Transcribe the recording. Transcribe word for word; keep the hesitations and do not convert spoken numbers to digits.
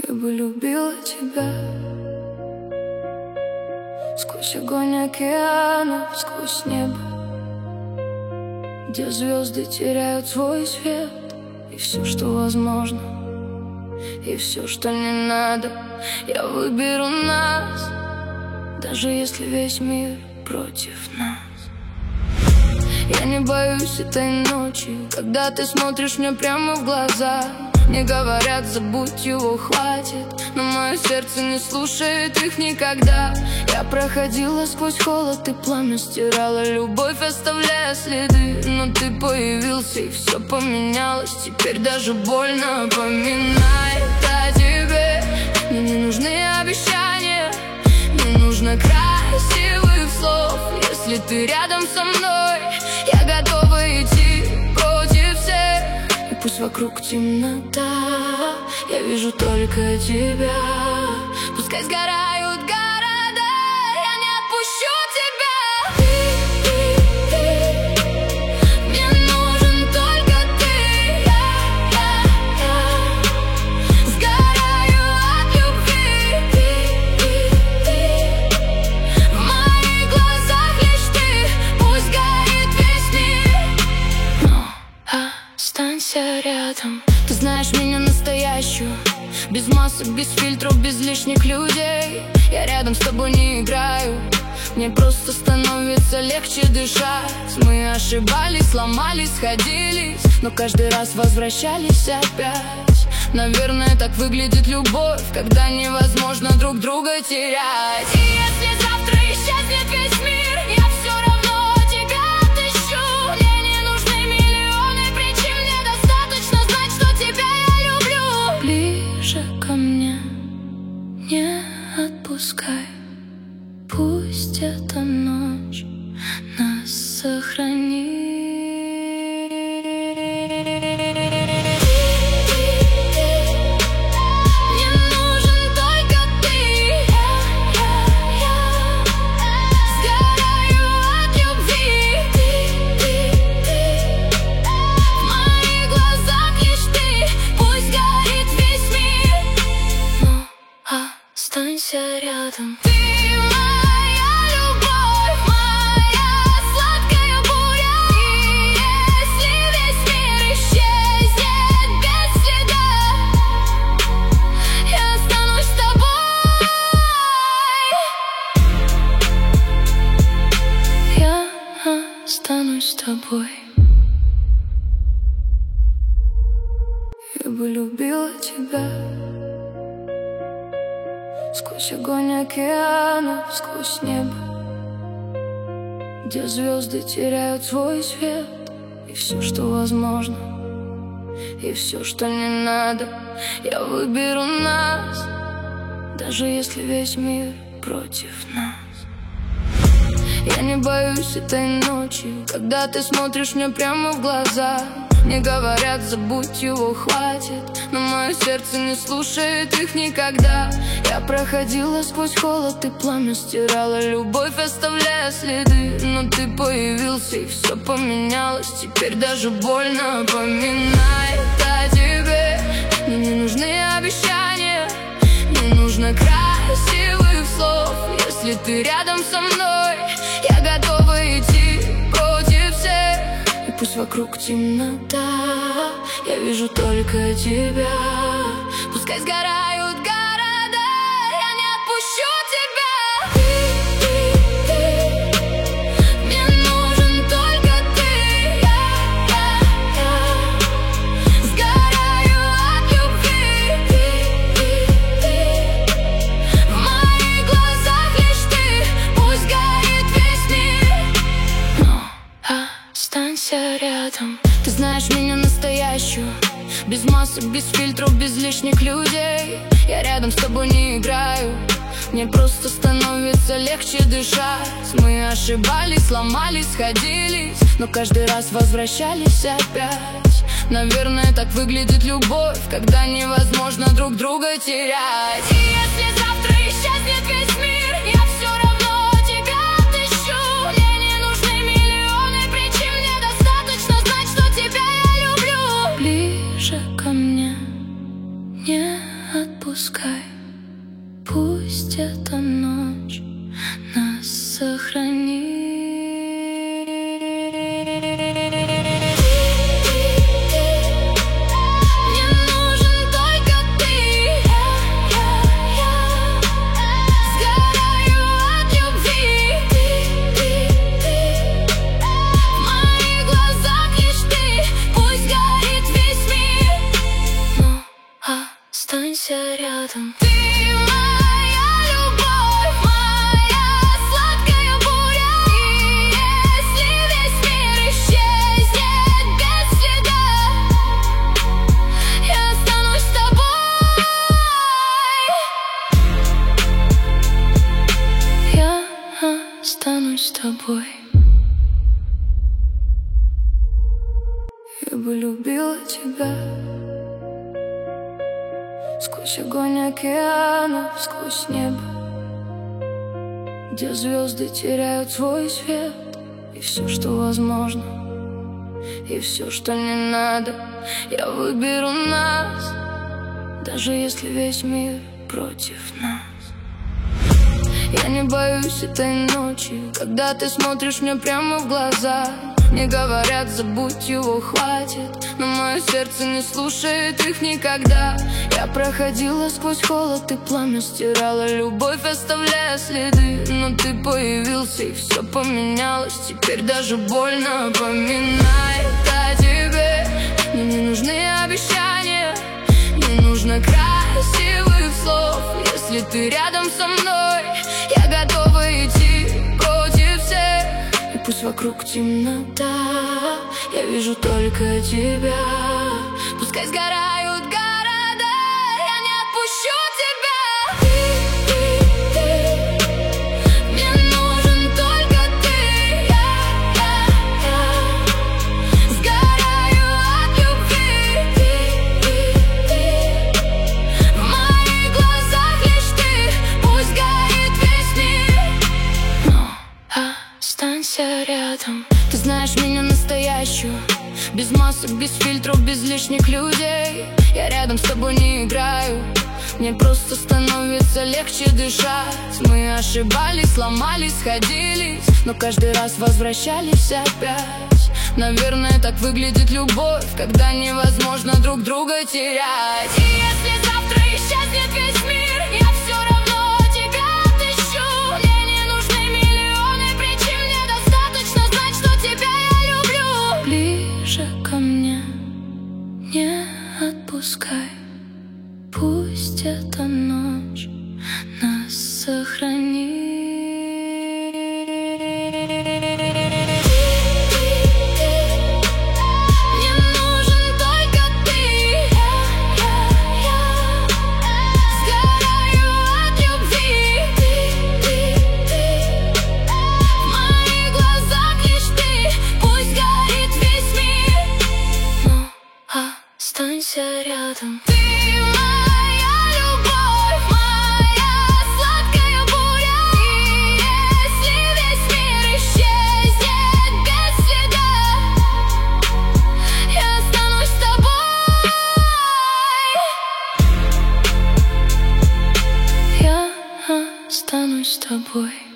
Я бы любила тебя сквозь огонь океана, сквозь небо, где звезды теряют свой свет. И все, что возможно, и все, что не надо, я выберу нас, даже если весь мир против нас. Я не боюсь этой ночи, когда ты смотришь мне прямо в глаза. Мне говорят, забудь его, хватит, но мое сердце не слушает их никогда. Я проходила сквозь холод и пламя, стирала любовь, оставляя следы. Но ты появился, и все поменялось. Теперь даже больно поминает о тебе. Мне не нужны обещания, не нужно красивых слов. Если ты рядом со мной, я готова идти против всех. И пусть вокруг темнота, я вижу только тебя. Пускай сгорают города, я не отпущу тебя. Ты, ты, ты, мне нужен только ты. Я, я, я сгораю от любви. Ты, ты, ты, в моих глазах лишь ты. Пусть горит весь мир, но останься рядом. Ты знаешь меня настоящую, без масок, без фильтров, без лишних людей. Я рядом с тобой не играю, мне просто становится легче дышать. Мы ошибались, сломались, сходились, но каждый раз возвращались опять. Наверное, так выглядит любовь, когда невозможно друг друга терять. И если завтра исчезнет весь мир, я все равно тебя отыщу. Мне не нужны миллионы причин, мне достаточно знать, что тебя я люблю. Ближе ко мне, не отпускай, пусть эта ночь нас сохранит. Мне нужен только ты. Я, я, я сгораю от любви. Ты, ты, ты, в моих глазах лишь ты. Пусть горит весь мир, но останься рядом. Ты моя любовь, моя сладкая буря. И если весь мир исчезнет без следа, я останусь с тобой. Я останусь с тобой. Я бы любила тебя сквозь огонь океана, сквозь небо, где звезды теряют свой свет. И все, что возможно, и все, что не надо, я выберу нас, даже если весь мир против нас. Я не боюсь этой ночи, когда ты смотришь мне прямо в глаза. Мне говорят, забудь его, хватит, но мое сердце не слушает их никогда. Я проходила сквозь холод и пламя, стирала любовь, оставляя следы. Но ты появился, и все поменялось. Теперь даже больно поминает о тебе. Мне не нужны обещания, не нужно красивых слов. Если ты рядом со мной, я готова идти против всех. И пусть вокруг темнота, я вижу только тебя. Пускай сгорают города, я не отпущу тебя. Ты, ты, ты, мне нужен только ты. Я, я, я сгораю от любви. Ты, ты, ты, в моих глазах лишь ты. Пусть горит весь мир, но останься рядом. Ты знаешь меня настоящую, без масок, без фильтров, без лишних людей. Я рядом с тобой не играю, мне просто становится легче дышать. Мы ошибались, сломались, сходились, но каждый раз возвращались опять. Наверное, так выглядит любовь, когда невозможно друг друга терять. И если завтра исчезнет весь мир, я все равно тебя отыщу. Мне не нужны миллионы причин, мне достаточно знать, что тебя я люблю. Ближе ко мне, не отпускай. отпускай. Пусть эта ночь нас сохранит. Останься рядом. Ты моя любовь, моя сладкая буря. И если весь мир исчезнет без следа, я останусь с тобой. Я останусь с тобой. Я бы любила тебя сквозь огонь океана, сквозь небо, где звезды теряют свой свет. И все, что возможно, и все, что не надо, я выберу нас, даже если весь мир против нас. Я не боюсь этой ночи, когда ты смотришь мне прямо в глаза. Мне говорят, забудь его, хватит, но мое сердце не слушает их никогда. Я проходила сквозь холод и пламя, стирала любовь, оставляя следы. Но ты появился, и все поменялось. Теперь даже больно поминать о тебе. Мне не нужны обещания, не нужно красивых слов. Если ты рядом со мной, я готова идти против всех. И пусть вокруг темнота, я вижу только тебя. Пускай сгорают города, я не отпущу тебя. Ты, ты, ты, мне нужен только ты. Я, я, я сгораю от любви. Ты, ты, ты, в моих глазах лишь ты. Пусть горит весь мир, но останься рядом. Ты знаешь меня настоящую, без масок, без фильтров, без лишних людей. Я рядом с тобой не играю, мне просто становится легче дышать. Мы ошибались, сломались, сходились, но каждый раз возвращались опять. Наверное, так выглядит любовь, когда невозможно друг друга терять. И если завтра исчезнет весь мир, я все равно тебя отыщу. Мне не нужны миллионы причин, мне достаточно знать, что тебя я люблю. Ближе ко мне не отпускай, пусть эта ночь нас сохранит. Останься рядом. Ты моя любовь, моя сладкая буря. И если весь мир исчезнет без следа, я останусь с тобой. Я останусь с тобой.